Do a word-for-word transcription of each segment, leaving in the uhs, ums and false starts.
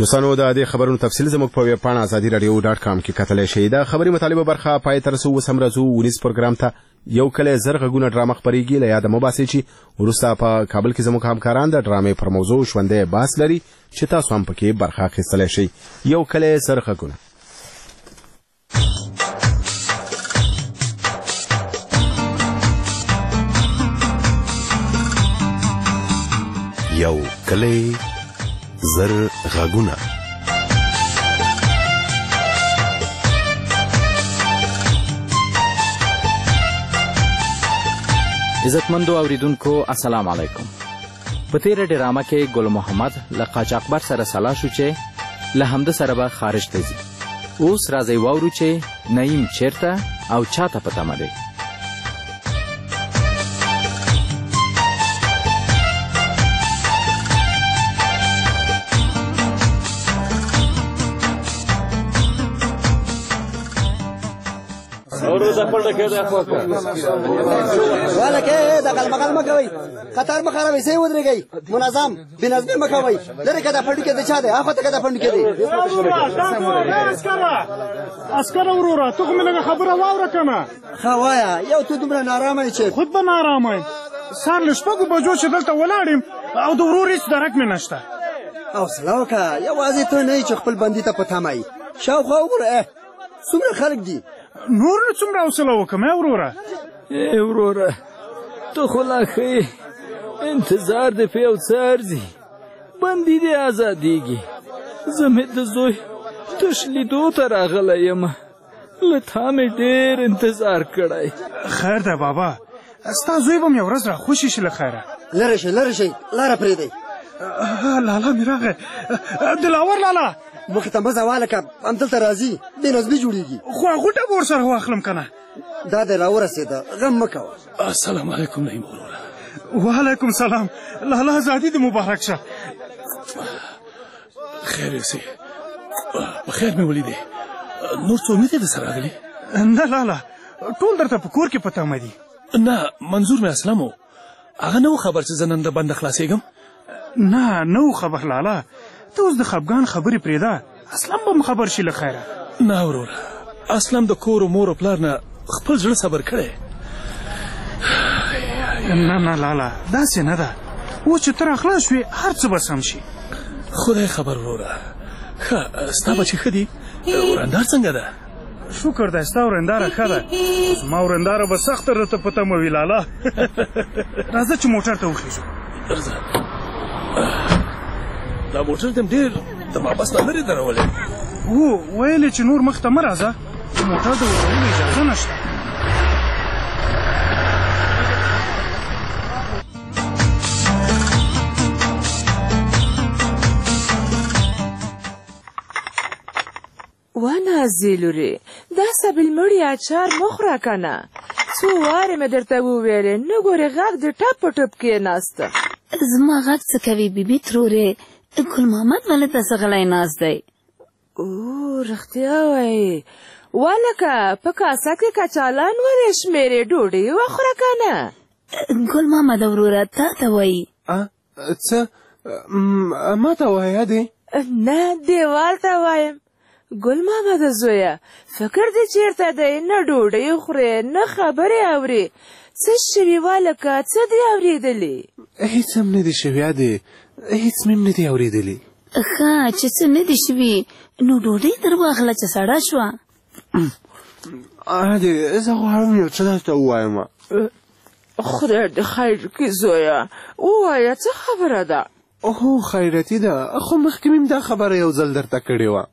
دوستانو د دې خبرونو تفصیل زموږ په ویب پاڼه ازادي رادیو ډاټ کام کې کتلی شئ. د خبري مطالبه برخه پای ته رسو. اوس هم راځو ونیس پروګرام ته. یو کله زر غږونه ډرامه خپرېږي، له یاده مه باسئ چې وروسته په کابل کې زموږ همکاران د ډرامې پر موضوع ژوندی بحث لري چې تاسو هم پکې برخه اخیستلی شئ. یو کله زر غږونه. یو کله زر غږونه. عزتمندو اوریدونکو السلام علیکم. په تیره ډرامه کې ګل محمد له قاچاقبر سره سلا شو چې له همده سره به خارج ته ځي. اوس راځئ واورو چې نعیم چیرته او چاته په تمه دی. والکه دغل مغل مکوي، قطار مخاروي، سي ودرېږي، منظم بنظمي مکوي. لري کده پړډ کې د چا دی؟ افته کده پړډ کې دی. اسکر وروره ته کومه لږه خبره واوره کنه. خوایا یو ته دومره نارامه چې خود به نارامه. سار لشپږو بجو چې دلته ولاړم او د ورور هیڅ درک مې نشته. او سلاوکه یوازې ته نه چې خپل بندي ته په تمای. شاوخوا وګوره څومره خلک دي. نور نه څومره حوصله وکم وروره. ای وروره ته خو لا ښه انتظار دې په یو څه ارزي. بندي دې ازادېږي. زه مې د زوی تش لیدو ته راغلی یم. له تا مې ډېر انتظار کړی. خیر ده بابا، ستا زوی به مې یو ورځ راخوشي شي له خیره. لرې شئ لرې شئ لاره پرېږدئ. لالا مې راغی. دلاور لالا مخې ته مه ځه والکه همدلته راځي بې نظمي جوړېږي. خو غوټه به ورسره واخلم که نه. دا دی راورسېده غم مه کوه. السلام علیکم نعیم وروره. وعلیکم سلام. لالا ازادي دې مبارک شه. خیر یې په خیر مې ولیدې. نور څوک نه دی درسره راغلي؟ نه لالا ټول درته په کور کې په تمه دي. نه منظور مې اسلام و. هغه نه و خبر چې زه نن د بنده خلاصېږم. نه نه و خبر لالا. ته اوس د خفګان خبرې پرېږده. اسلام به م خبر شي له خیره. نه وروره اسلام د کور و مور و پلار نه خپل زړه صبر کړی. نه نه لالا داسې نه ده. اوس چې ته راخلاص شوې هر څه به سم شي. خدای خبر وروره. ښه ستا بچې ښه دي؟ ورندار څنګه ده؟ شکر دی ستا ورنداره ښه ده. زما ورنداره به سخته درته په تمه وي لالا. راځه چې موټر ته وخېږو. درځه. دا موټر دې ډېر د مابس نه لرې درولې. هو ویلې چې نور مخ ته مه راځه. موټر د ورولو اجازه نشته. ونازې لورې دا سبلمړي اچار مه خوره که نه. څو وارې مې درته وویلې نه ګورې غږ د ټپ په ټپ کېناسته. زما غږ څه کوي بیبي ترورې؟ ګل محمد ولې داسې غلی ناست دی؟ او رښتیا وایې والکه په کاسه کې کچالان ورې شمېرې ډوډۍ وخوره که نه. ګل محمد وروره تا ته وایي. څه ما ته وایه دی؟ نه دیوال ته وایم. ګل محمد زویه فکر دې چېرته دی؟ نه ډوډۍ خورې نه خبرې اورې. څه شوي والکه څه دې اورېدلې؟ هیڅ هم نه دي شوي ادې. هیڅ مې هم نه دي اورېدلې. ښه چې څه نه دي شوي نو ډوډۍ در واخله چې سړه شوه. ادې زه غواړم یو څه درته ووایم. خدای دې خیر کړي زویه ووایه څه خبره ده؟ هو خیرتي ده خو مخکې مې دا خبره یو ځل درته کړې وه.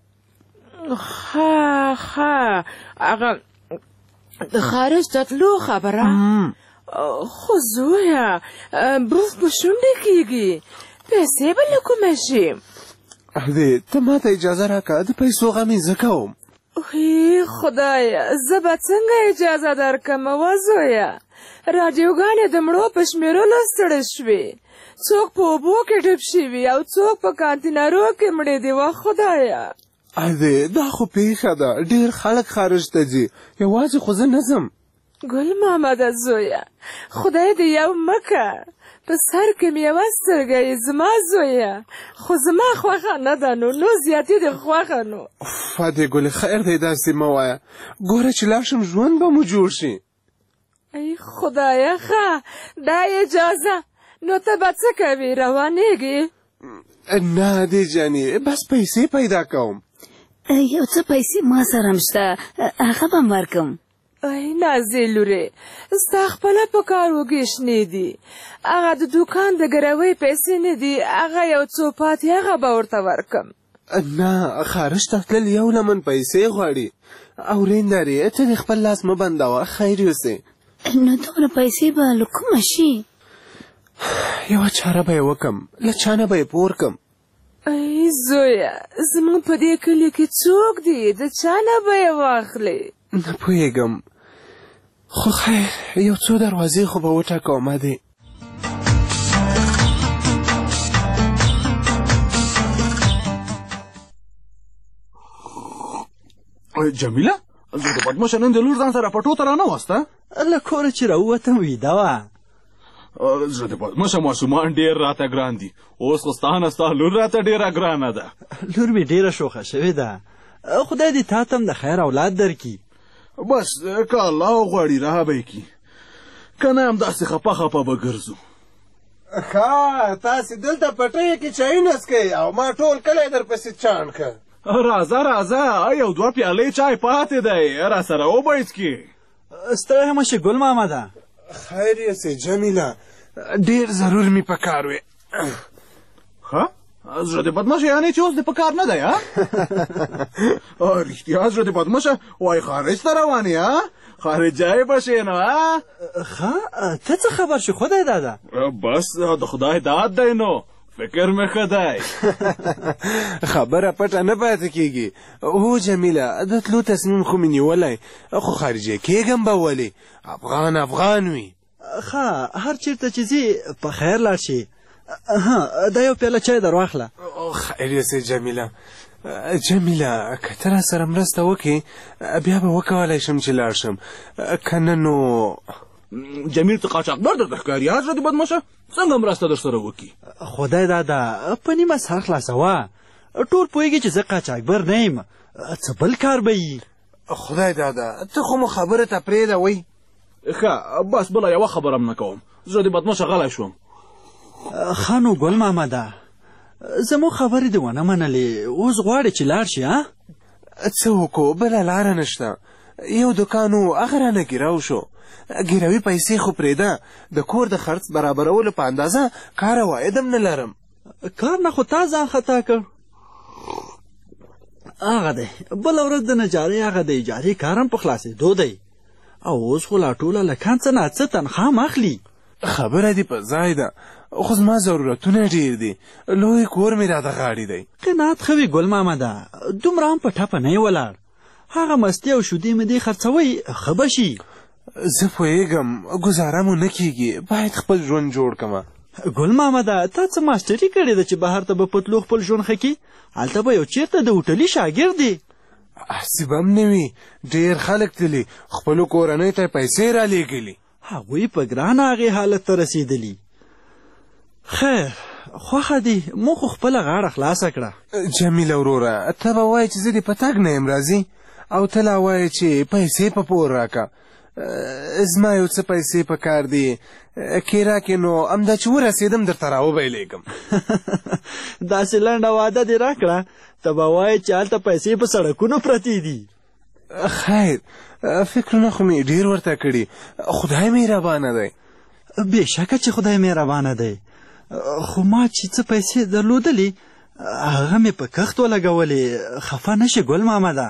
ښه ښه هغه د خارج ته تلو خبره. خو زویه بروف په شونډې کېږي. پیسې به له کومه شي؟ ادې ته ما ته اجازه راکړه د پیسو غم یې زه کوم. هی خدایه زه به څنګه اجازه درکړم وه زویه؟ راډیوګانې د مړو په شمېرلو ستړې شوې. څوک په اوبو کې ډوب شوي او څوک په کانتینرو کې مړې دي. وه خدایه ادې دا خو پیښه ده. ډېر خلک خارج ته ځي یوازې خو زه نه ځم. ګل محمده زویه خدای دې یو مکه په سر کې مې یوه سترګه یې زما زویه خو زما خوښه نه ده نو نو زیاتې دې خوښه نو فاتې ګلې خیر دی داسې مه وایه ګوره چې لاړ شم ژوند به مو جوړ شي ای خدایه ښه دا اجازه نو ته به څه کوې روانېږې نه دې جانې بس پیسې پیدا کوم یو څه پیسې ما سره هم شته هغه به م ورکم ای نازې لورې ستا خپله په کار وږې شنې دي هغه د دوکان د ګروۍ پیسې نه دي هغه یو څو پاتې هغه به ورته ورکم نه خارج ته تلل یو لمن پیسې غواړي اورېندارې ته دې خپل لاس مه بندوه خیر یوسې نو دومره پیسې به له کومه شي یوه چاره به یې وکم له چا نه به یې پور کم ای زویه زموږ په دې کلي کې څوک دي د چا نه به یې واخلې نه پوهېږم خو خیر یو څو دروازې خو به وټاکومه دی جمیله زه د پټمشه نن د لور ځان سره پټو ته رانه وسته له کوره چې راووتم ویده وه زه د پټمشه ماشومان ډېر راته ګران دي اوس خو ستا نه ستا لور راته ډېره ګرانه ده لور مې ډېره شوخه شوې ده خدای دې تا ته هم د خیر اولاد درکړي بس که الله غواړي را به یې کړي که نه همداسې خپه خپه به ګرځو ښه تاسې دلته پټیو کې چایونه څکئ او ما ټول کلی درپسې چاڼ که راځه راځه یو دوه پیالې چای پاتې دی را سره وبه یې څکي ستړی مه شې ګل مامده خیر یې جمیله ډېر ضرور می په کار وې ښه زړه دې بدمشه یعنې چې اوس دې په کار نه دی ها رښتیا زړه دې بدمشه وایي خارج ته روان یې ها خارجی به شې نو ها ښه ته څه خبر شې خدای داده بس د خدای داد دی نو فکر مې ښه دی خبره پټه نه پاتې کېږي هو جمیله د تلو تصمیم خو مې نیولی خو خارجی کېږم به ولې افغان افغان وي ښه هر چېرته چې ځې په خیر لاړ شي ها دا یو پیاله چای در واخله خیر یې جمیله جمیله که ته را سره مرسته وکړې بیا به وکولی شم چې لاړ شم که نه نو جمیل ته قاچاقبر درته ښکاري ها زړه دې بدمشه څنګه مرسته در سره وکړي خدای داده په نیمه سر خلاصوه ټول پوهېږي چې زه قاچاقبر نه یم څه بل کار به وي خدای داده ته خو مو خبره ته پرېږده وی ښه بس بله یوه خبره هم نه کوم زړه دې بدمشه غلی شوم ښه نو ګل مامده زموږ خبرې دې ونه منلې اوس غواړې چې لاړ شي ها څه وکړو بله لاره نشته یو دوکان و هغه رانه ګیراو شو ګیروي پیسې خو پرېږده د کور د خرڅ برابرولو په اندازه کار عواید هم نه لرم کار نه خو تا ځان خطا کړ هغه دی بله ورځ د نجارۍ هغه د اجارې کار هم په خلاصېدو دی او اوس خو لا ټوله لکان څه نه څه تنخوا هم اخلي خبره دې په ځای ده خو زما ضرورتونه ډېر دي لوی کور مې راته غاړې دی قناعت ښه وي ګل مامده دومره هم په ټپه نه یې ولاړ هغه مستې او شودې مې دې خرڅوئ ښه به شي زه پوهېږم ګزاره مو نه کېږي باید خپل ژوند جوړ کړمه ګل مامده تا څه ماسټري کړې ده چې بهر ته به په تلو خپل ژوند ښه کړي هلته به یو چېرته د هوټلي شاګرد دی هسې به هم نه وي ډېر خلک تلي خپلو کورنیو ته پیسې رالېږلي هغوی په ګرانه هغې حالت ته رسېدلي خیر خوښه دي مو خو خپله غاړه خلاصه کړه جمیله وروره ته به وایې چې زه دې په تګ نه یم راځي او ته لا وایې چې پیسې په پور راکړه زما یو څه پیسې په کار دي کې راکې نو همدا چې ورسېدم درته راوبیلېږم داسې لنډه وعده دې راکړه ته به وایې چې هلته پیسې په سړکونو پرتې دي خیر فکرونه خو مې ډېر ورته کړي خدای مهربانه دی بېشکه چې خدای مهربانه دی خو ما چې څه پیسې درلودلې هغه مې په کښت ولګولې خفه نه شي ګل مامده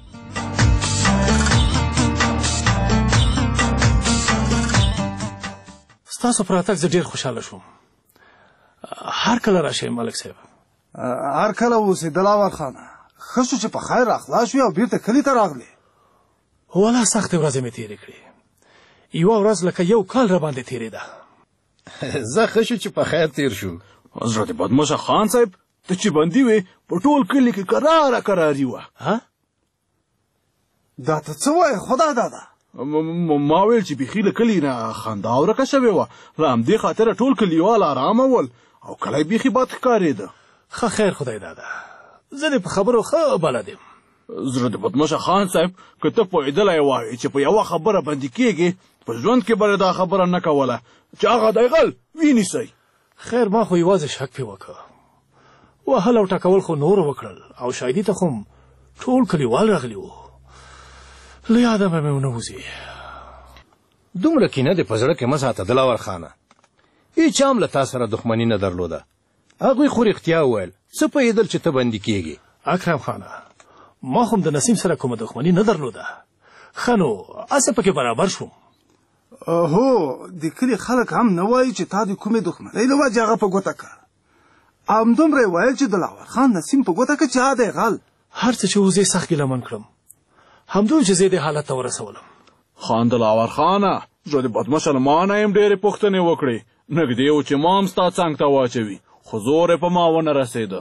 ستاسو په راتګ زه ډېر خوشحاله شوم هر کله راشئ ملک صاحب هر کله اوسې دلاور خانه ښه شو چې په خیر راخلاص شوې او بېرته کلي ته راغلې والله سختې ورځې مې تېرې کړې یوه ورځ لکه یو کال راباندې تېرېده زه ښه شو چې په خیر تېر شو حضرت بدمشه خان صاحب ته چې بندي وې په ټول کلي کې کراره کراري وه دا ته څه وایې خدا داده ما ویل چې بیخي له کلي نه خندا ورکه شوې وه له همدې خاطره ټول کلیوال ارامه ول او کلی بیخي بد ښکارېده. ښه خیر خدای داده زه دې په خبرو ښه بلد یم. زړه د بدمشه خان صاحب که ته پوهېدلی وای چې په یوه خبره بندي کېږي په ژوند کې به دا خبره نه کوله چې هغه دی غل وینیسئ. خیر ما خو یوازې شک پې وکړه وهل او ټکول خو نور وکړل او شاهدي ته خو ټول کلیوال راغلي وو له یاده به مې ونه وځي. دومره کینه دې په زړه کې مه ساته دلاور خانه. هېچا هم له تا سره دښمني نه درلوده. هغوی خو رښتیا وویل څه پوهېدل چې ته بندي کېږي. اکرم خانه ما خو د نسیم سره کومه دښمني نه درلوده. ښه نو هسې پکې برابر شوم. هو د کلي خلک هم نه وایي چې تا د کومې دښمنۍ له وجې هغه په ګوته کړ. همدومره یې ویل چې دلاور خان نسیم په ګوته کړ چې ها دی غل. هر څه چې اوس یې سخت ګیلمن کړم همدومره چې زه دې حالت ته ورسولم. خان دلاور خانه زه د بدمشه له ما نه یم ډېرې پوښتنې وکړې نږدې و چې ما هم ستا څنګ ته واچوي خو زور یې په ما ونه رسېده.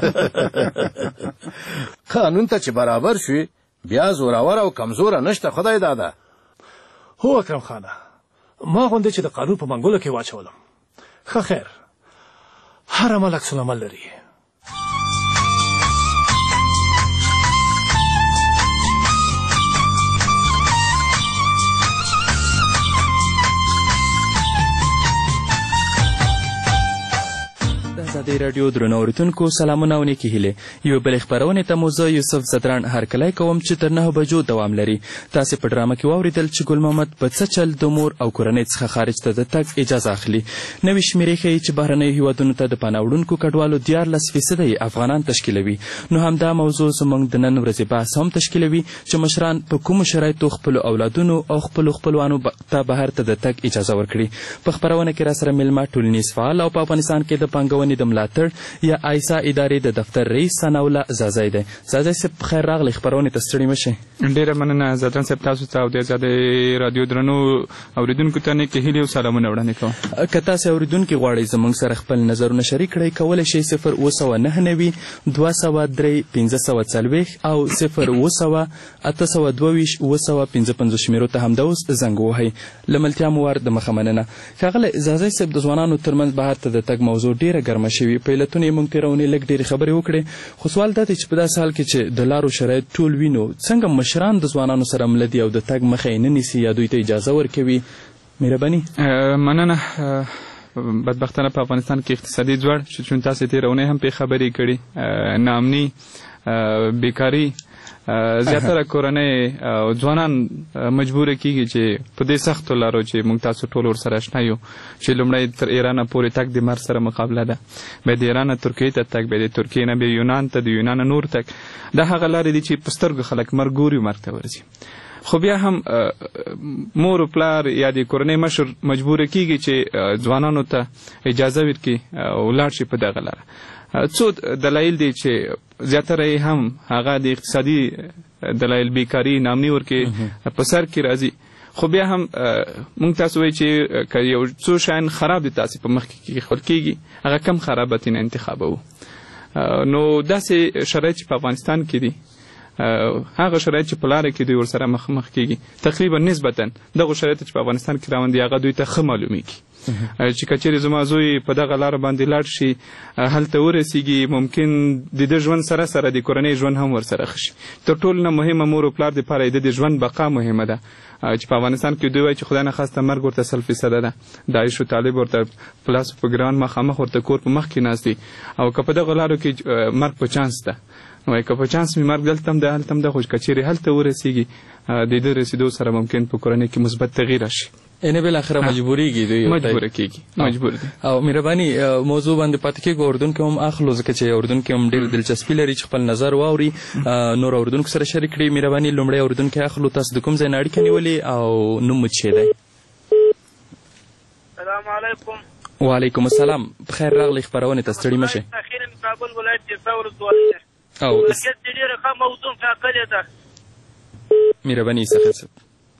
قانون ته چې برابر شوې بیا زورور او کمزوره نشته خدای داده. هو اکرم خانه ما غوندې چې د قانون په منګولو کې واچولم. ښه خیر هر عمل عکس العمل لري. ازادي راډیو درنو اوریدونکو سلامونه او نیکې هیلې. یو بلې خپرونې ته مو زه یوسف زدران هرکلی کوم چې تر نهو بجو دوام لري. تاسې په ډرامه کې واورېدل چې ګل محمد په څه چل د مور او کورنۍ څخه خارج ته د تګ اجازه اخلي. نوې شمېرې ښیي چې بهرنیو هیوادونو ته د پناه وړونکو کډوالو دیارلس فیصده افغانان تشکیلوي. نو همدا موضوع زموږ د نن ورځې بحث هم تشکیلوي چې مشران په کومو شرایطو خپلو اولادونو او خپلو خپلوانو ته بهر ته د تګ اجازه ورکړي. په خپرونه کې راسره میلمه ټولنیز فعال او په افغانستان کې د پانګونې د ملاتړ یا آیسا ادارې د دفتر رئیس ثناءالله زازی دی. زازی صاحب خیر راغلی خپرونې ته ستړي مه شئ. ډېره مننه زدران صاحب تاسو ته او د ازادۍ راډیو درنو اوریدونکو ته نیکې هیلې او سلامونه وړاندې کوم. که تاسې اوریدونکي غواړئ زموږ سره خپل نظرونه شریک کړئ کولی شئ صفر اوه سوه نهه نوي دوه سوه درې پنځه سوه څلوېښت او صفر اوه سوه اته سوه دوه ویشت اوه سوه پنځه پنځوس شمېرو ته همدا اوس زنګ ووهئ. له ملتیا مو ور د مخه مننه. ښاغلی زازی صاحب د ځوانانو ترمنځ بهر ته د تګ موضوع ډېره ګرمه شوې. په علتونو یې موږ تېره اونۍ لږ ډېرې خبرې وکړې خو سوال دا دی چې په داسې حال کې چې د لارو شرایط ټول وینو څنګه مشران د ځوانانو سره مله دي او د تګ مخه یې نه نیسي یا دوی ته اجازه ورکوي. مهرباني. مننه. بدبختانه په افغانستان کې اقتصادي ځوړ چون تاسې تېره اونۍ هم پې خبرې کړي ناامني بیکاري زیاتره کورنۍ او ځوانان مجبوره کیږي چې په دې سختو لارو چې موږ تاسو ټول ورسره اشنا یو چې لومړی تر ایرانه پورې تګ د مرګ سره مقابله ده بیا د ایرانه ترکیې ته تګ بیا د ترکیې نه بیا یونان ته د یونانه نور تګ دا هغه لارې دي چې په سترګو خلک مرګ ګوري مرګ ته ورځي خو بیا هم مور و پلار یا د کورنۍ مشر مجبوره کیږي چې ځوانانو ته اجازه ورکړي او ولاړ شي په دغه لاره. څو دلایل دي چې زیاتره یې هم هغه د اقتصادي دلایل بیکاري نامني ورکې په سر کې راځي خو بیا هم موږ تاسو وایي چې که یو څو شیان خراب دي تاسې په مخ کې ایښودل کېږي هغه کم خرابات یې نه انتخابوو. نو داسې شرایط چې په افغانستان کې دي هغه شرایط چې په لاره کې دوی ورسره مخامخ کېږي تقریبا نسبتا دغو شرایطو چې په افغانستان کې روان دي هغه دوی ته ښه معلومیږي چې که چیرې زما زوی په دغه لاره باندې لاړ شي هلته ورسیږي ممکن د ده ژوند سره سره د کورنۍ ژوند هم ورسره ښه شي. تر ټولو نه مهمه مور و پلار دپاره یې د د ژوند بقا مهمه ده چې په افغانستان کې دوی وایي چې خدای نخواسته مرګ ورته سل فیصده ده د عیش و طالب ورته پلاس په ګران مخامخ ورته کور په مخ کې ناست دي او که په دغو لارو کې مرګ په چانس ده وایي که په چانس مې مرګ دلته هم ده هلته هم ده خو که چیرې هلته ورسیږي د ده رسېدو سره ممکن په کورنۍ کې مثبت تغییر راشي. یعنې بالاخره مجبورېږي دوی مجبوره کېږي مجبور دي. او مهرباني موضوع باندې پاتې کېږو اردن کې هم اخلو ځکه چې اردن کې هم ډېر دلچسپي لري چې خپل نظر واوري نور اردونکو سره شریک کړي. مهرباني لومړی اردن کې اخلو تاسو د کوم ځای نه اړیکه نیولې او نوم مو څه دی؟ السلام علیکم. وعلیکم السلام. بخیر راغلی خپرونې ته ستړي مه شئ. اخیرا کابل ولایت جرسا ولسوالۍ ده او مرکز کې ډېره ښه موضوع ټاکلې ده. مهرباني سخت صاحب.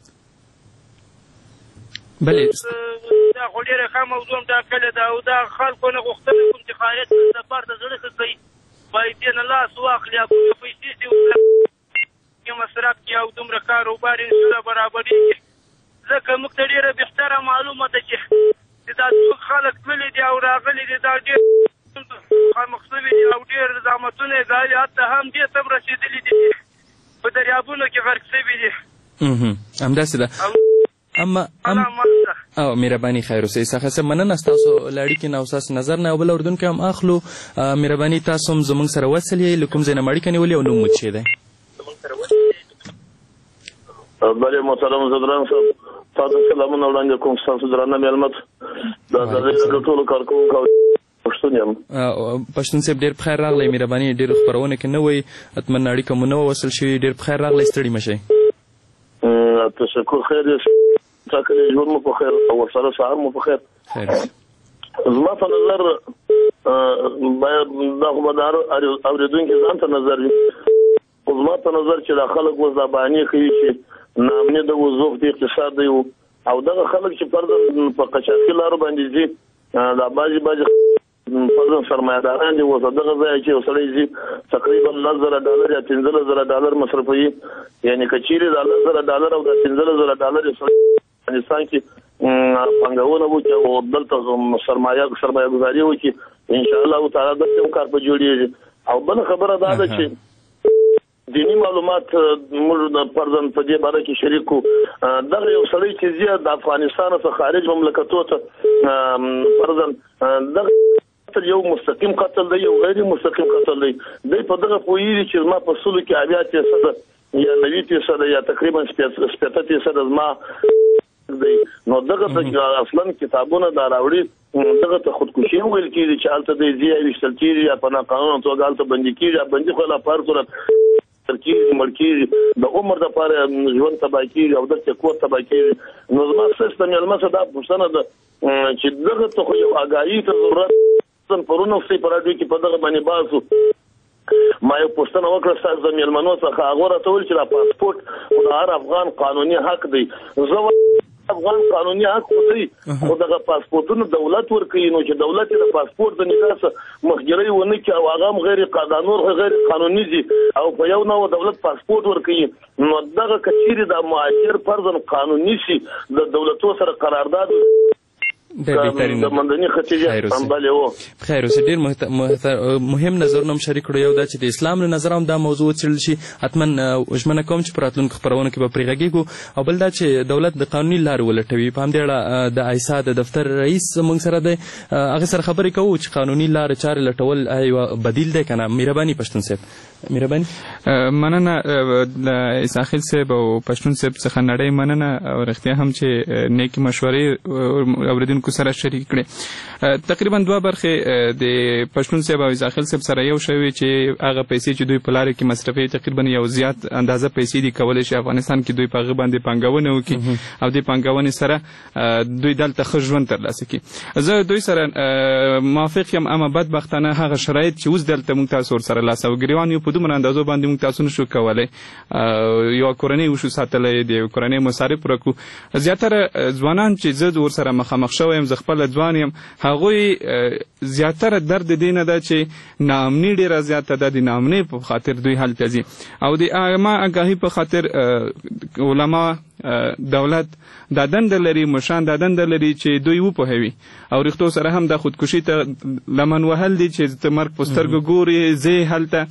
بلې دا خو ډېره ښه موضوع ټاکلې ده او دا خلکو نه غوښتنه کوم چې خیرات دپاره د زړه ښه کوي باید یې نه لاس واخلي او پیسې کې مصرف کړي او دومره کاروبار انشاءالله برابرېږي. ځکه موږ ته ډېره بهتره معلومه ده چې دا څوک خلک تللي دي او راغلي دي دا ډېر خامخ شوي دي او ډېر زحمتونه یې ګالي، حتی هم دې ته هم رسېدلي دي په دریابونو کې غرق شوي دي. همداسې ده. اما او مهرباني خیر اوسئ. څخه څه مننه ستاسو له اړیکې نه او ستاسو نظر نه. او بل اورېدونکی هم اخلو. مهرباني تاسو هم زموږ سره وصل یې، له کوم ځای نه مو اړیکه نیولې او نوم مو څه دی؟ بلې محترم زدران صاحب، تاسو سلامونه وړاندې کوم. ستاسو درانه مېلمه دا د دې ټولو کارکوونکو پښتون یم. پښتون صاحب ډېر بخیر راغلی. مهرباني ډېرو خپرونه کې نه وئ، حتما اړیکه مو نه وه وصل شوې. ډېر بخیر راغلی، ستړي مه شئ. تشکر، خیر یې ټاکلی ژوند مو په خیر او ورسره سهار مو په خیر. زما په نظر باید دا خو به د هر اورېدونکي ځان ته نظر وي، خو زما په نظر چې دا خلک اوس دا بهانې کوي چې ناامني د وضوح د اقتصاد دی او دغه خلک چې فرضاً په قاچاقي لارو باندې ځي، دا بعضې بعضې فرضاً سرمایهداران دي اوس دغه ځای چې یو سړی ځي تقریبا لس زره ډالر یا پنځلس زره ډالر مصرفوي. یعنې که چیرې دا لس زره ډالر او دا پنځلس زره ډالر یې سړی افغانستان کې پانګونه وکړي او دلته سرمایه سرمایه ګزاري وکړي، انشاءالله تعالی دلته هم کار په جوړېږي. او بله خبره دا ده چې دیني معلومات موږ د فرضاً په دې باره کې شریک کړو. دغه یو سړی چې ځي د افغانستان څخه خارج مملکتو ته فرضاً دغه یو مستقیم قتل دی یو غیر مستقیم قتل دی. دی په دغه پوهېږي چې زما په سلو کې اویا فیصده یا نوي فیصده یا تقریبا شپېته فیصده زما دی. نو دغه ته اصلا کتابونه دا راوړي، دغه ته خودکشي ویل کېږي چې هلته دی ځي یا ویشتل کېږي یا په ناقانونه توګه هلته بندي کېږي یا بندي خو لا په هر صورت کېږي مړ کېږي، د عمر دپاره ژوند تباه کېږي او دلته کور تباه کېږي. نو زما ستاسو د مېلمه څخه دا پوښتنه ده چې دغه ته خو یو اګاهي ته ضرورت پرونه وختې په راډیو کې په دغه باندې بحث و. ما یو پوښتنه وکړه ستاسو د مېلمنو څخه، هغه راته وویل چې دا پاسپورټ خو د هر افغان قانوني حق دی. زه افغان قانوني حق خو دی، خو دغه پاسپورټونه دولت ورکوي، نو چې دولت یې د پاسپورټ د نګاه مخګرۍ ونه کړي او هغه هم غیر نور غیر قانوني دي او په یو نوع دولت پاسپورټ ورکوي، نو دغه که چیرې د مهاجر فرضاً قانوني شي د دولتو سره قرارداد بهترین خیر اوسه. ډېر مهم نظرونه هم شریک کړو. یو دا چې د اسلام له نظره هم دا موضوع وڅېړل شي، حتما ژمنه کوم چې په راتلونکو خپرونو کې به پرې غږېږو. او بل دا چې دولت د قانوني لارې ولټوي. په همدې اړه د ایسا د دفتر رئیس موږ سره دی، هغې سره خبرې کوو چې قانوني لارې چارې لټول یوه بدیل دی که نه. مهرباني پښتون صاحب. مهرباني. مننه د اساخیل صاحب او پښتون صاحب څخه نړۍ مننه او رښتیا هم چې نیکې مشورې اورېدونکو سره شریک کړي. تقریبا دوه برخې د پښتون صاحب او اساخیل صاحب سره یو شوي چې هغه پیسې چې دوی په لارې کې مصرفوي تقریبا یو زیات اندازه پیسې دي کولی شي افغانستان کې دوی په هغه باندې پانګونه وکړي او د پانګونې سره دوی دلته ښه ژوند ترلاسه کړي. زه دوی سره موافق یم، اما بدبختانه هغه شرایط چې اوس دلته موږ تاسو ورسره لاس او ګریوان یو په دومره اندازو باندې موږ تاسو نشو کولی یوه کورنۍ وشو ساتلی، د یو کورنۍ مصارف پوره کړو. زیاتره ځوانان چې زه ورسره مخامخ شوی یم، زه خپله ځوان یم، هغوی زیاتره درد دې نه ده چې ناامني ډېره زیاته ده، د ناامنۍ په خاطر دوی هلته ځي او د عامه آګاهي په خاطر علما دولت دا دنده لري، مشران دا دنده لري چې دوی وپوهوي او رښتو سره هم د خودکشي ته لمن وهل دي چې ته مرګ په سترګو ګورې زه هلته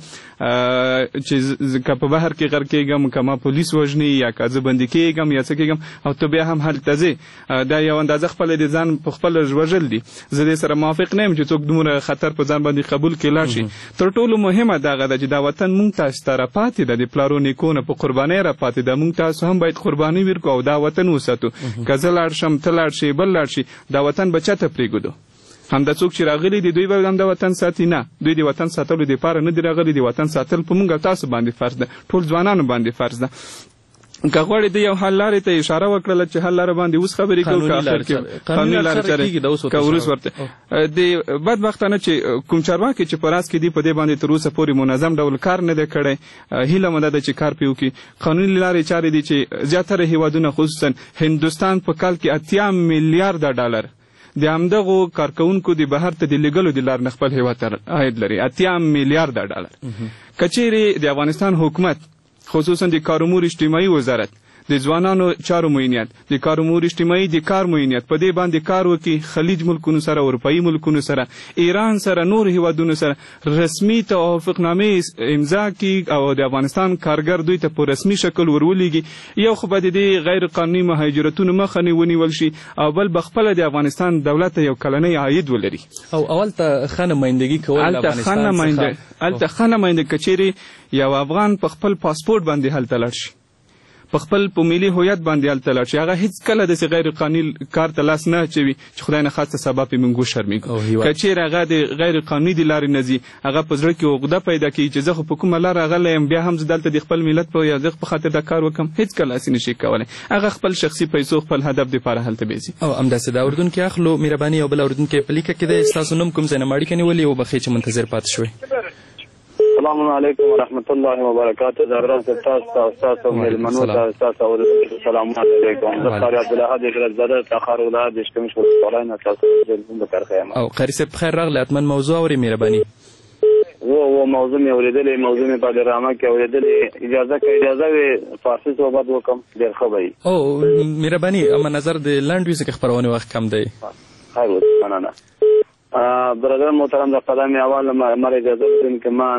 چې که په بهر کې غر کېږم، که ما پولیس وژني یا که زه بندي کېږم یا څه کېږم او ته بیا هم هلته ځې، دا یو اندازه خپله د ځان په خپله وژل دي. زه دې سره موافق نه یم چې څوک دومره خطر په ځان باندې قبول کړي لاړ شي. تر ټولو مهمه دغه ده چې دا وطن مونږ تاسو ته راپاتې ده، د پلارو نیکو نه په قربانۍ راپاتې ده. مونږ تاسو هم باید قرباني ورکړو او دا وطن وساتو. که زه لاړ شم، ته لاړ شي، بل لاړ شي، دا وطن به چاته پرېږدو؟ همدا څوک چې راغلي دي دوی به هم د وطن ساتي؟ نه، دوی د وطن ساتلو دپاره نه دي راغلي. د وطن ساتل په مونږ او تاسو باندې فرض ده، ټول ځوانانو باندې فرض ده. که غواړې د یو حل لارې ته اشاره وکړله چې حل لاره باندې اوس خبرې کوو، که اخر کې قانوني لارې چارې که وروس ورته د بدبختانه چې کوم چارواکي چې په راس کې دي په دې باندې تر اوسه پورې منظم ډول کار نه دی کړی. هیله مو ده چې کار پرې وکړي. قانوني لارې چارې دي چې زیاتره هیوادونه خصوصا هندوستان په کال کې اتیا میلیارده ډالر د همدغو کارکوونکو د بهر ته د لېږلو د لار نه خپل هیواد ته عاید لري. اتیا میلیارده ډالر. که چیرې د افغانستان حکومت خصوصا د کار امور اجتماعي وزارت د ځوانانو چارو معینیت د کار امور اجتماعي د کار معینیت په دې باندې کار وکړي خلیج ملکونو سره اروپایي ملکونو سره ایران سره نور هیوادونو سره رسمي توافقنامې امضا کړي او د افغانستان کارګر دوی ته په رسمي شکل ورولېږي یو خو به د دې غیر قانوني مهاجرتونو مخه ونیول شي او بل به خپله د افغانستان دولت ته یو کلنی عاید ولري او اول ته ښه نمایندګي کول د افغانستان څخه هلته ښه نماینده که چیرې یو افغان په خپل پاسپورټ باندې هلته لاړ شي په خپل په ملي هویت باندې هلته لاړ شي هغه هیڅکله داسې غیر قانوني کار ته لاس نه اچوي چې خدای نه خاسته سبا پې موږ وشرمېږو که چیرې هغه د غیر قانوني د لارې نه ځي هغه په زړه کې عقده پیدا کوي چې زه خو په کومه لاره راغلی یم بیا هم زه دلته د خپل ملت په یادښت په خاطر دا کار وکړم هیڅکله هسې نشي کولی هغه خپل شخصي پیسو خپل هدف دپاره هلته بېځي او همداسې دا اردونکي اخلو مهرباني یو بل اردونکی په لیکه کې دی ستاسو نوم کوم ځای نه اړیکه نیولې وبخښئ چې منتظر پاتې شوئ السلام علیکم ورحمت الله وبرکاته زهران تاسو تاسو ملمنو تاسو السلام علیکم دکتور عبدالحد ګرځاده تاخر ولایت د شتمش ولایت تاسو د بکر خیمه او قاری صاحب بخیر راغلی اتمن موضوع اوري مهرباني و و موضوع مې اورېدلې موضوع مې په ډرامه کې اورېدلې اجازه که اجازه وي فارسي صحبت وکم ډېر ښه به وي او مهرباني اما نظر د لنډ وي ځکه خپرونې وخت کم دی خیر اوسه مننه برادر محترم در قدم اول مرا اجازه بدین که ما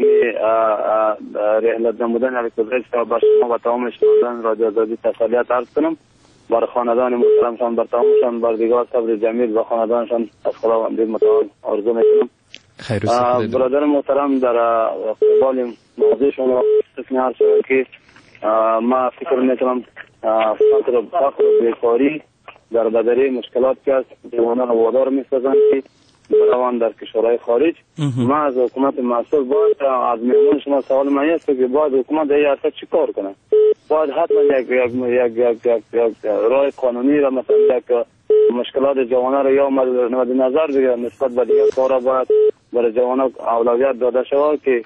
رحلت نمودن الکترونیک را بر شما و تمام شنوندگان رادیو آزادی تسلیت عرض کنم بر خاندان محترمشان بر تمامشان بر دیگاه صبر جمیل و خاندانشان از خداوند متعال آرزو میکنم برادر محترم در قبال موضوع شما استثناء عرض شده که ما فکر میکنم فقر فقر و بیکاری در بدره مشکلات که است جوانان وادار میسازند که بروان در کشورهای خارج ما از حکومت مسئول باید از میمون شما سوال من است که باید حکومت در این عرصه چی کار کنه باید حتما یک یک یک یک یک یک راه قانونی را مثلا یک مشکلات جوانان را یا مد نظر بگیرد نسبت به دیگر کارا باید برای جوانان اولویت داده شود که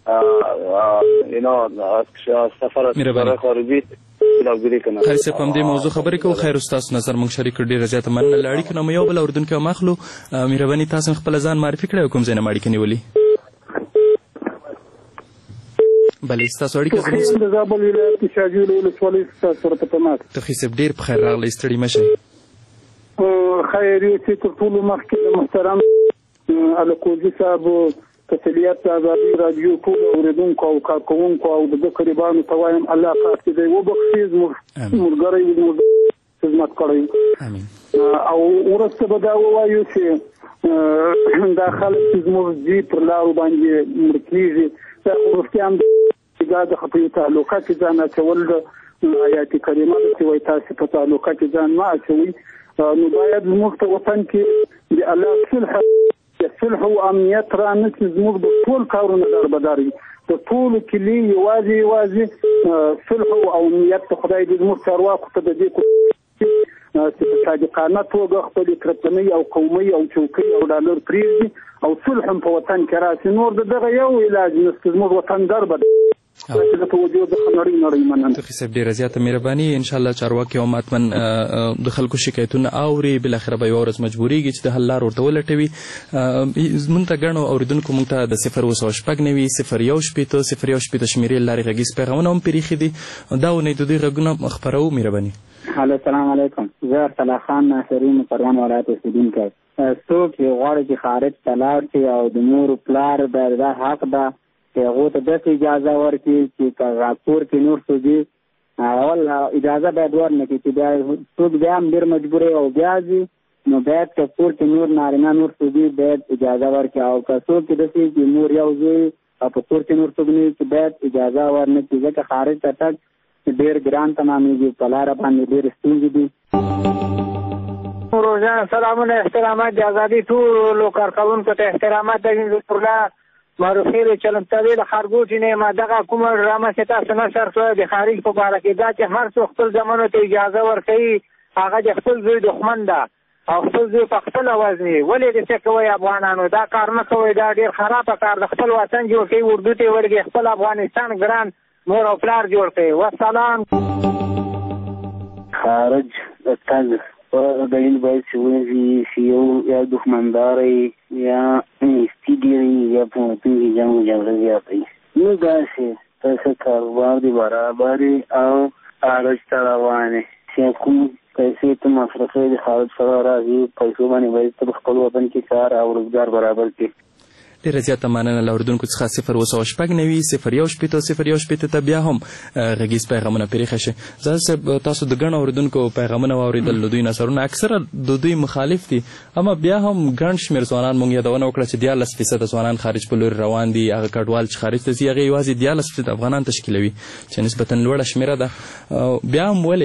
اینا از سفر از کشورهای خارجی خیر صاحب په همدې موضوع خبرې کوو خیر ستاسو نظر موږ شریک کړو ډېره زیاته مننه له اړیکو نه مو یو بل اردونکی هم اخلو مهرباني تاسو هم خپله ځان معرفي کړئ او کوم ځای نه مو اړیکه نیولي بلې ستاسو اړیکه زموږ د زابل ولایت کې شاجویل ولسوالۍ ستاسو سره په تماس توخي صاحب ډېر په خیر راغلی ستړي مه شئ خیر یو چې تر ټولو مخکې د محترم الکوزي صاحب تسلیت آزادي رادیو ټول اورېدونکو او کارکوونکو او د ده قریبانو ته وایم الله پاک دې دی وبخښي زموږ ملګری زموږ خدمت کړی او وروسته به دا ووایو چې دا خلک چې زموږ ځي پر لارو باندې مړه کېږي دا خو رښتیا هم دا د خپلې تعلقه کې ځان اچول د آیات کریمه ده چې وایي تاسې په تعلقه کې ځان مه اچوئ نو باید زموږ په وطن کې د الله صلح صلح او امنیت را نشي زموږ د ټول کارونو دربداري د ټولو کلي یوازې یوازې صلح او امنیت ته خدای دې زموږ چارواکو ته د دې چې په صادقانه توګه خپلې کرپتنۍ او قومۍ او چوکۍ او ډالر پرېږدي او صلح هم په وطن کې راشي نور د دغه یو علاج نشته زموږ وطن دربه توخي صاحب ډېره زیاته مهرباني انشاءالله چارواکي هم حتما د خلکو شکایتونه اوري بالاخره به یوه ورځ مجبورېږي چې د حل لار ورته ولټوي مونږ ته ګڼو اورېدونکو مونږ ته د صفر اوه سوه شپږ نوي صفر یو شپېته صفر یو شپېته شمېرې له لارې غږیز پیغامونه هم پرې ایښي دي دا اونۍ د دوی غږونه خپروو مهرباني الو السلام علیکم زه ارسلا خان ناصري پروان ولایت اوسېدونکی څوک چې غواړي چې خارج ته لاړ شي او د مور پلار باید دا حق ده چې هغو ته داسې اجازه ورکړي چې که کور کې نور څوک وي اول اجازه باید ورنکړي چې بیا څوک بیا هم ډېر مجبوره او بیا ځي نو باید که کور کې نور نارینه نور څوک وي باید اجازه ورکړي او که څوک چې داسې چې مور یو زوی او په کور کې نور څوک نه وي چې باید اجازه ورنکړي ځکه خارج ته تګ ډېر ګران تمامېږي په لاره باندې ډېرې ستونزې دي روزانه سلامونه احترامات د ازادي ټولو کارکوونکو ته احترامات د الله معروفي چلنتوي د خارګوټي نه ما دغه کومه ډرامه چې تاسو نشر کړې د خارج په اړه کې دا چې هر څوک خپل زمانو ته اجازه ورکوي هغه د خپل زوی دښمن ده او خپل زوی په خپل وزني ولې دې کوي افغانانو دا کار نه کوي دا ډېر خراب کار د خپل وطن جوړ کوي اردو ته ورګي خپل افغانستان ګران مور او پلار جوړ کوي والسلام خارج تګ د این باید چې ونځي چې یو یا دښمندارۍ یا نیستي ډېرې یا په وطن کې جنګ و جګړه زیاته وي نو داسې ښه کاروبار دې برابر وي او عرض ته روانې چې کوم پیسې ته مصرفوې د خارج سره راځي پیسو باندې باید ته په خپل وطن کې کار او روزګار برابر کړي. ډېره زیاته مننه له اورېدونکو څخه صفر اوه سوه شپږ نوي صفر یو شپېته صفر یو شپېته ته بیا هم غږیز پیغامونه پرېښه شي. زه صاحب تاسو د ګڼو اورېدونکو پیغامونه واورېدل د دوی نظرونه اکثره د دوی مخالف دي اما بیا هم ګڼ شمېر ځوانان موږ یادونه وکړه چې دیارلس فیصده ځوانان خارج په لوري روان دي. هغه کډوال چې خارج ته ځي هغې یوازې دیارلس فیصده افغانان تشکیلوي چې نسبتا لوړه شمېره ده. بیا هم ولې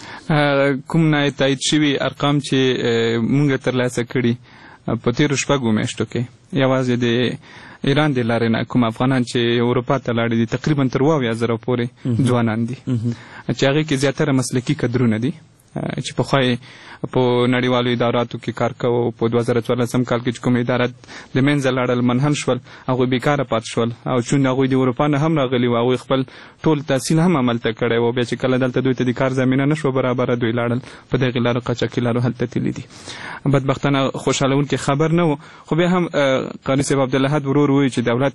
کوم نه تایید شوي ارقام چې موږ ترلاسه کړي په تېرو شپږو میاشتو کې یوازې د ایران د لارې نه کوم افغانان چې اروپا ته لاړي دي تقریبا تر اووه اویا زره پورې ځوانان دي چې هغې کې زیاتره مسلکي کدرونه دي چې پخوا یې په نړیوالو اداراتو کې کار کوو. په دوه زره څوارلسم کال کې چې کوم ادارات د منځه لاړل منحل شول هغوی بیکاره پاتې شول او چون هغوی د اروپا نه هم راغلي وو هغوی خپل ټول تحصیل هم هملته کړی و. بیا چې کله دلته دوی ته د کار زمینه نه شوه برابره دوی لاړل په دغې لارو قاچاقي لارو هلته تللي دي. بدبختانه خوشحالونکي خبر نه و خو بیا هم قانع صاحب عبدالحد ورور وایي چې دولت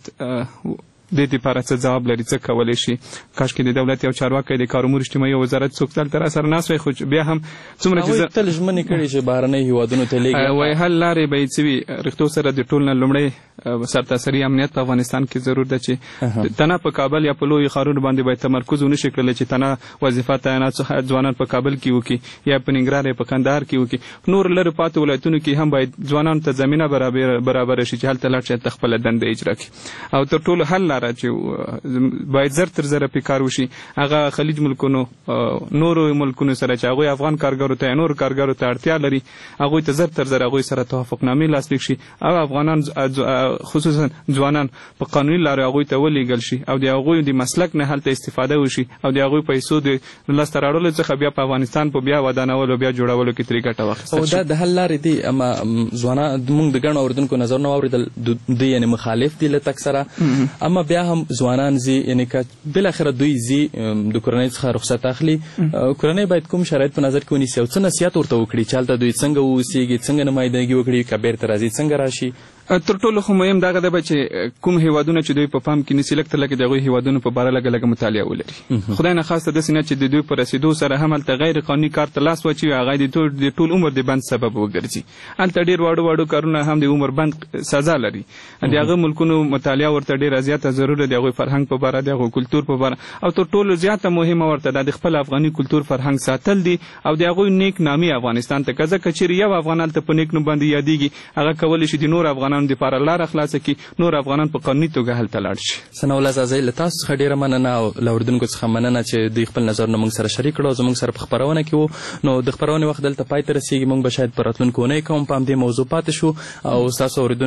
د دې لپاره څه ځواب لري څه کولی شي. کاشکې د دولت یو چارواکی د کار امور اجتماعي وزارت څوک دلته راسره ناست وی خو بیا هم څومره چې هغوی تل ژمنې کړي چې بهرنۍ هېوادونو ته لېږي وایي حل لارې به یې څه وي. رښتو سره د ټول نه لومړی سرتاسري امنیت په افغانستان کې ضرور ده چې تنه په کابل یا په لویو ښارونو باندې باید تمرکز ونه شي کړلی چې تنه وظیفه تعینات ځوانان په کابل کې وکړي یا په ننګرهار یا په کندهار کې وکړي. نور لرې پاتې ولایتونو کې هم باید ځوانانو ته زمینه برابره شي چې هلته لاړ شي هلته خپله دنده اجرا کړي. او تر ټولو حل لاره چې باید زر تر زره پې کار وشي هغه خلیج ملکونو نورو ملکونو سره چې هغوی افغان کارګرو ته یا نورو کارګرو ته اړتیا لري هغوی ته زر تر زره هغوی سره توافقنامې لاسلیک شي او افغانان خصوصا ځوانان په قانوني لارو هغوی ته ولیږل شي او د هغوی د مسلک نه هلته استفاده وشي او د هغوی پیسو د لاسته راوړلو څخه بیا په افغانستان په بیا ودانولو بیا جوړولو کې ترې ګټه واخیستل شي. او دا د حل لارې دي اما ځوانان موږ د ګڼو اورېدونکو نظرونه واورېدل دوی یعنې مخالف دي له تګ سره اما بیا هم ځوانان ځي یعنې که بالاخره دوی ځي د کورنۍ څخه رخصت اخلي کورنۍ باید کوم شرایط په نظر کې ونیسي او څه نصیحت ورته وکړي چې هلته دوی څنګه واوسېږي څنګه نمایندګي وکړي که بیرته راځي څنګه راشي. تر ټولو خو مهم دغه ده چې کوم هیوادونه چې دوی په پام کې نیسي لږ تر لږه د هغوی هیوادونو په باره لږه لږه مطالعه ولري. خدای نخواسته داسې نه چې د دوی په رسېدو سره هم هلته غیر قانوني کار ته لاس واچوي هغه د ټول عمر د بند سبب وګرځي. هلته ډېر واړه واړه کارونه هم د عمر بند سزا لري. د هغه ملکونو مطالعه ورته ډېره زیاته ضرور ده د هغوی فرهنګ په باره د هغوی کلتور په باره او تر ټولو زیاته مهمه ورته دا د خپل افغاني کلتور فرهنګ ساتل دي او د هغوی نیک نامي افغانستان ته که ځکه چېرې یو افغان هلته په نیک نوم باندې یادېږي هغه کولی شي د نور افغانانو دپاره لاره خلاصه کړي نور افغانان په قانوني توګه هلته لاړ شي. ثناءالله زازی له تاسو څخه ډېره مننه او له اورېدونکو څخه مننه چې دوی خپل نظرونه موږ سره شریک کړو او زموږ سره په خپرونه کې وو. نو د خپرونې وخت دلته پای ته رسېږي موږ به شاید په راتلونکو اونۍ کې هم په همدې موضوع پاتې شو او ستاسو اورېدونکو